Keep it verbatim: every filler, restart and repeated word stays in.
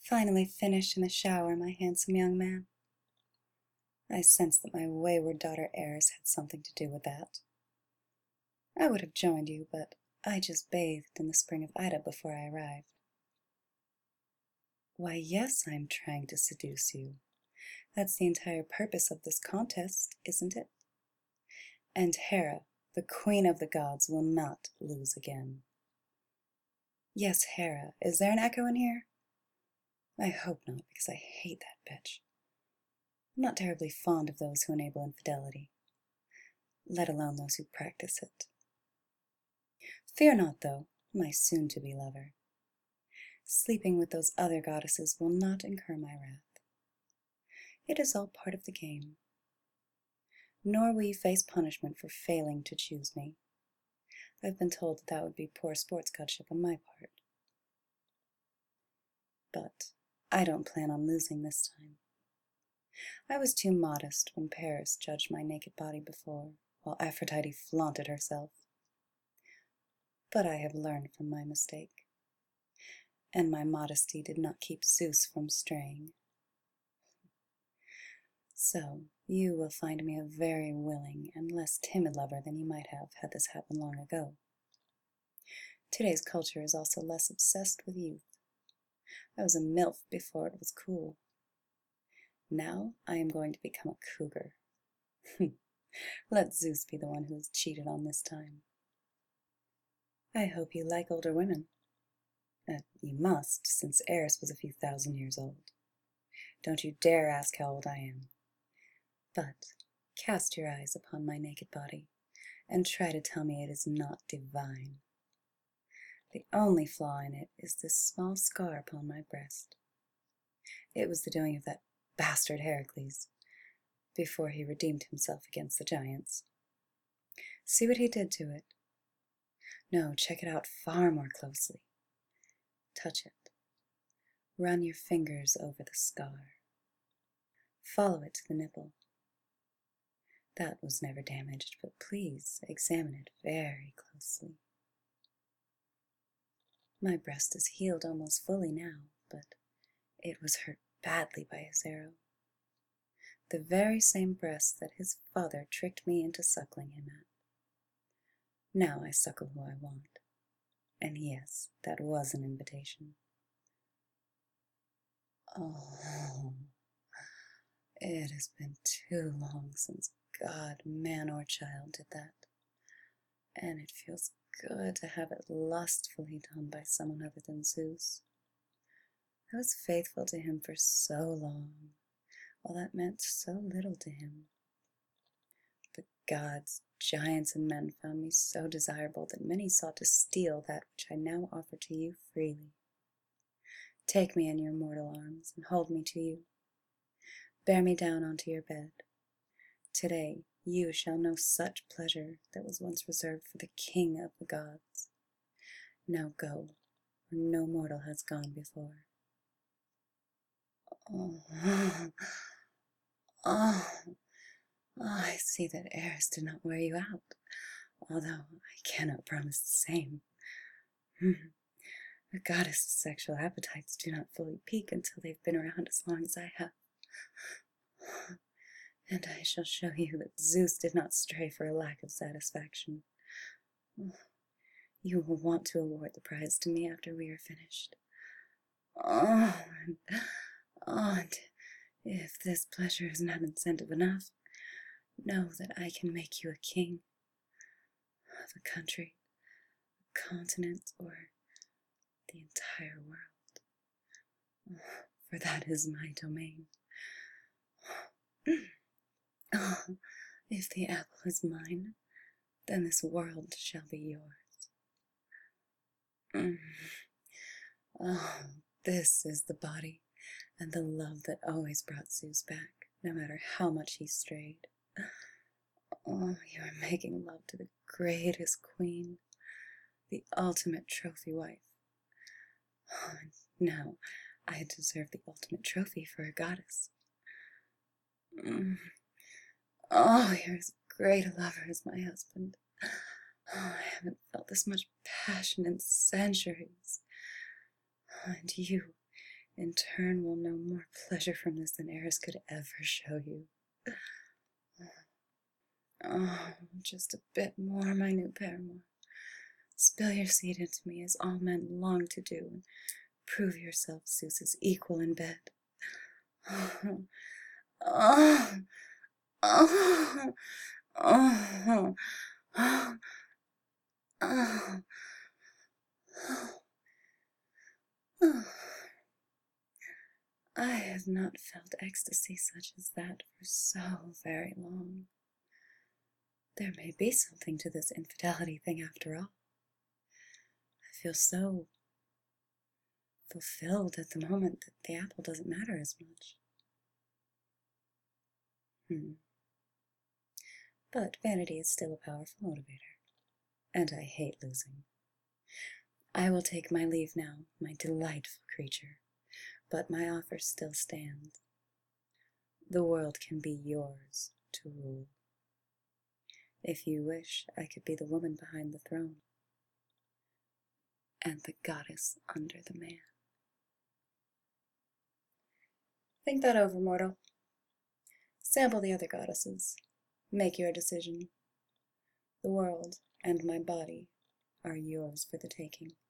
Finally finished in the shower, my handsome young man. I sensed that my wayward daughter Eris had something to do with that. I would have joined you, but I just bathed in the spring of Ida before I arrived. Why, yes, I'm trying to seduce you. That's the entire purpose of this contest, isn't it? And Hera, the queen of the gods, will not lose again. Yes, Hera. Is there an echo in here? I hope not, because I hate that bitch. I'm not terribly fond of those who enable infidelity, let alone those who practice it. Fear not, though, my soon-to-be lover. Sleeping with those other goddesses will not incur my wrath. It is all part of the game. Nor will you face punishment for failing to choose me. I've been told that that would be poor sportsmanship on my part. But I don't plan on losing this time. I was too modest when Paris judged my naked body before, while Aphrodite flaunted herself. But I have learned from my mistake, and my modesty did not keep Zeus from straying. So, you will find me a very willing and less timid lover than you might have had this happened long ago. Today's culture is also less obsessed with youth. I was a MILF before it was cool. Now I am going to become a cougar. Let Zeus be the one who is cheated on this time. I hope you like older women. Uh, you must, since Eris was a few thousand years old. Don't you dare ask how old I am. But cast your eyes upon my naked body, and try to tell me it is not divine. The only flaw in it is this small scar upon my breast. It was the doing of that bastard Heracles, before he redeemed himself against the giants. See what he did to it? No, check it out far more closely. Touch it. Run your fingers over the scar. Follow it to the nipple. That was never damaged, but please examine it very closely. My breast is healed almost fully now, but it was hurt badly by his arrow. The very same breast that his father tricked me into suckling him at. Now I suckle who I want. And yes, that was an invitation. Oh, it has been too long since God, man, or child did that. And it feels good to have it lustfully done by someone other than Zeus. I was faithful to him for so long, while that meant so little to him. The gods, giants, and men found me so desirable that many sought to steal that which I now offer to you freely. Take me in your mortal arms and hold me to you. Bear me down onto your bed. Today you shall know such pleasure that was once reserved for the king of the gods. Now go, where no mortal has gone before. Oh, oh, oh, I see that Eris did not wear you out, although I cannot promise the same. A goddess's sexual appetites do not fully peak until they've been around as long as I have. And I shall show you that Zeus did not stray for a lack of satisfaction. You will want to award the prize to me after we are finished. Oh, and, oh, and if this pleasure is not incentive enough, know that I can make you a king of a country, a continent, or the entire world. For that is my domain. Oh, if the apple is mine, then this world shall be yours. Mm. Oh, this is the body and the love that always brought Zeus back, no matter how much he strayed. Oh, you are making love to the greatest queen, the ultimate trophy wife. Oh, and now I deserve the ultimate trophy for a goddess. Mm. Oh, you're as great a lover as my husband. Oh, I haven't felt this much passion in centuries. Oh, and you, in turn will know more pleasure from this than Eris could ever show you. Oh, just a bit more, my new paramour. Spill your seed into me as all men long to do, and prove yourself Zeus's equal in bed. Oh, oh, oh, oh, oh, oh, oh. I have not felt ecstasy such as that for so very long. There may be something to this infidelity thing after all. I feel so fulfilled at the moment that the apple doesn't matter as much. Hmm. But vanity is still a powerful motivator, and I hate losing. I will take my leave now, my delightful creature, but my offer still stands. The world can be yours to rule. If you wish, I could be the woman behind the throne, and the goddess under the man. Think that over, mortal. Sample the other goddesses. Make your decision. The world and my body are yours for the taking.